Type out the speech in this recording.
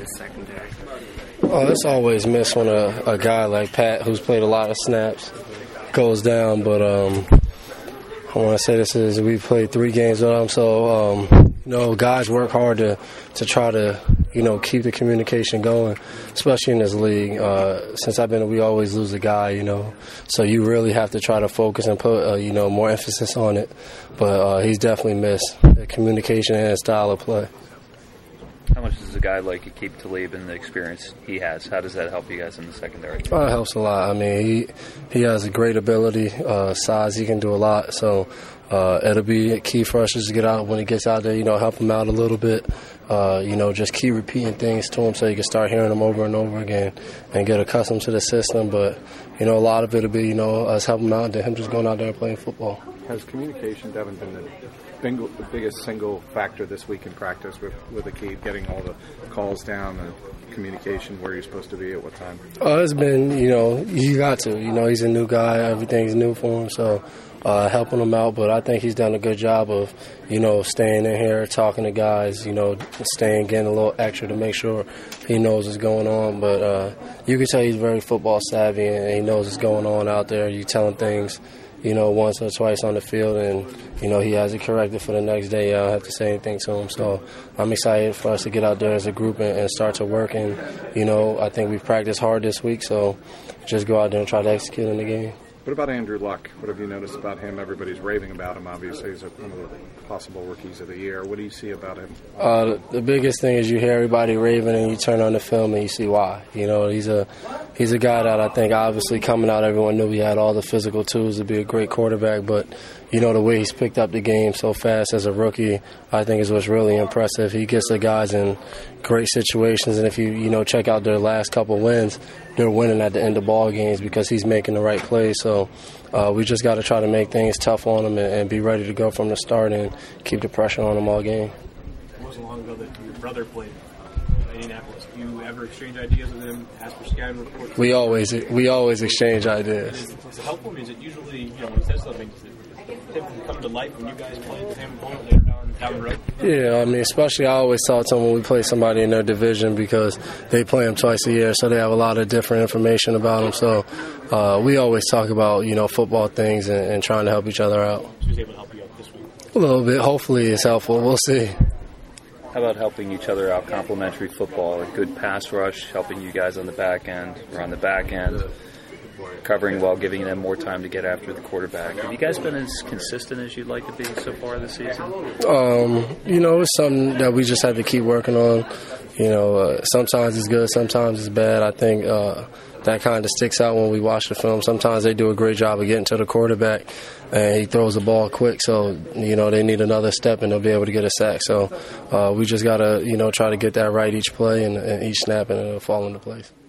this secondary? Oh, it's always missed when a guy like Pat, who's played a lot of snaps, goes down. But I want to say this is we've played 3 games with him, so guys work hard to try to keep the communication going, especially in this league. Since I've been, we always lose a guy, so you really have to try to focus and put more emphasis on it. But he's definitely missed the communication and style of play. How much does a guy like Aqib Talib and the experience he has, how does that help you guys in the secondary? It helps a lot. I mean, he has a great ability, size. He can do a lot. So it'll be key for us just to get out when he gets out there, help him out a little bit. Just keep repeating things to him so you can start hearing them over and over again and get accustomed to the system. But, a lot of it will be, us helping him out and him just going out there and playing football. Has communication, Devin, been the biggest single factor this week in practice with Aqib, getting all the calls down and communication, where you're supposed to be at what time? It's been, you got to. He's a new guy. Everything's new for him, so helping him out. But I think he's done a good job of, staying in here, talking to guys, getting a little extra to make sure he knows what's going on. But you can tell he's very football savvy and he knows what's going on out there. You tell him things, once or twice on the field, and, he has it corrected for the next day. I don't have to say anything to him. So I'm excited for us to get out there as a group and start to work. And, I think we've practiced hard this week, so just go out there and try to execute in the game. What about Andrew Luck? What have you noticed about him? Everybody's raving about him, obviously. He's one of the possible rookies of the year. What do you see about him? The biggest thing is you hear everybody raving and you turn on the film and you see why. He's a guy that I think obviously coming out, everyone knew he had all the physical tools to be a great quarterback. But, the way he's picked up the game so fast as a rookie, I think is what's really impressive. He gets the guys in great situations. And if you, check out their last couple wins, they're winning at the end of ball games because he's making the right plays. So we just got to try to make things tough on him and be ready to go from the start and keep the pressure on him all game. It wasn't long ago that your brother played in Indianapolis. Do you ever exchange ideas with him, ask for scouting reports? We always exchange ideas. Is it helpful? Is it usually, when he says something, does it come to life when you guys play the same opponent later down the road? Yeah, especially I always talk to them when we play somebody in their division because they play them twice a year, so they have a lot of different information about them. So we always talk about, football things and trying to help each other out. So he's able to help you out this week? A little bit. Hopefully it's helpful. We'll see. How about helping each other out, complementary football, a good pass rush, helping you guys on the back end or on the back end, covering well, giving them more time to get after the quarterback. Have you guys been as consistent as you'd like to be so far this season? It's something that we just have to keep working on. Sometimes it's good, sometimes it's bad. I think that kind of sticks out when we watch the film. Sometimes they do a great job of getting to the quarterback, and he throws the ball quick, so, they need another step and they'll be able to get a sack. So we just got to, try to get that right each play and each snap, and it'll fall into place.